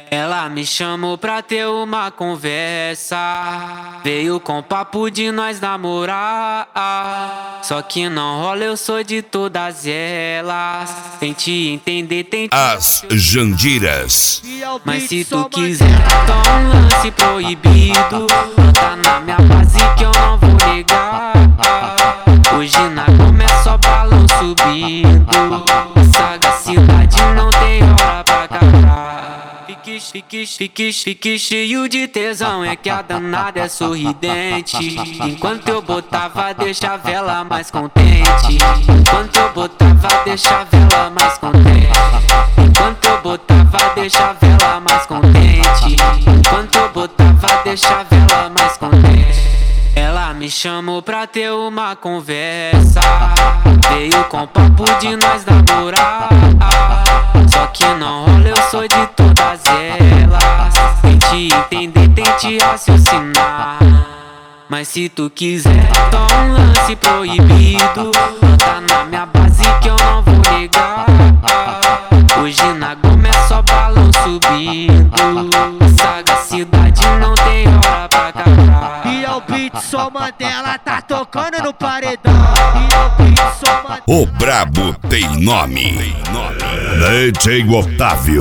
Ela me chamou pra ter uma conversa, veio com papo de nós namorar. Só que não rola, eu sou de todas elas. Tente entender, tente. As Jandiras. Mas se tu quiser, então um lance proibido. Tá na minha base que eu não vou negar. Hoje na Goma é só balão subindo. Sagacidade não tem hora pra acabar. Fique cheio de tesão, é que a danada é sorridente. Enquanto eu botava, deixa a vela mais contente. Enquanto eu botava, deixa a vela mais contente. Enquanto eu botava, deixa a vela mais contente. Enquanto eu botava, deixa a vela mais contente. Ela me chamou pra ter uma conversa, veio com papo de nós namorar. Só que não rola, eu sou de todas elas. Tente entender, tente raciocinar. Mas se tu quiser, então um lance proibido. Tá na minha base que eu não vou negar. Hoje na Goma é só balão subindo. Sagacidade não tem hora pra acabar. E é o beat, só Mandela tá tocando no paredão. E é o beat, só Mandela. O brabo tem nome. DJ Otávio.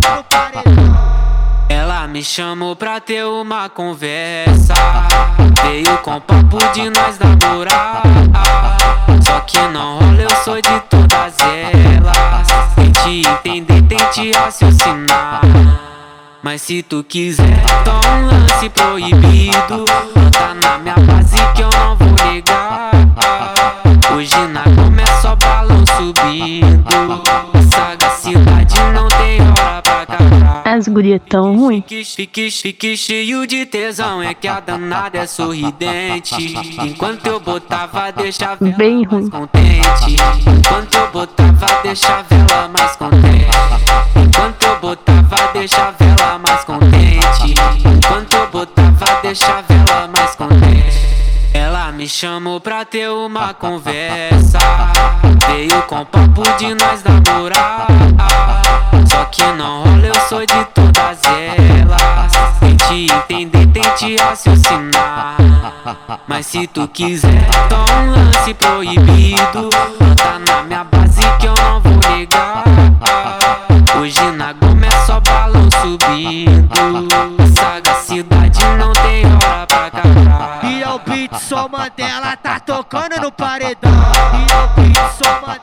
Ela me chamou pra ter uma conversa, veio com papo de nós namorar. Só que não rola, eu sou de todas elas. Tente entender, tente raciocinar. Mas se tu quiser, então um lance proibido. Tá na minha base que eu não vou negar. Hoje na Goma é só balão subindo. Sagacidade não tem hora pra acabar. As gurias tão ruim. Fique cheio de tesão, é que a danada é sorridente. Enquanto eu botava, deixa a vela Bem mais ruim. contente. Enquanto eu botava, deixa a vela mais contente. Enquanto eu botava, deixa a vela mais contente. Enquanto eu botava, deixa a vela mais contente. Ela me chamou pra ter uma conversa, veio com papo de nós namorar. Só que não rola, eu sou de todas elas. Tente entender, tente raciocinar. Mas se tu quiser, então um lance proibido. Tá na minha base que eu não vou negar. Hoje na Goma é só balão subindo. Sagacidade não tem hora pra acabar. E é o beat, só Mandela tá tocando no paredão. E é o beat, só Mandela.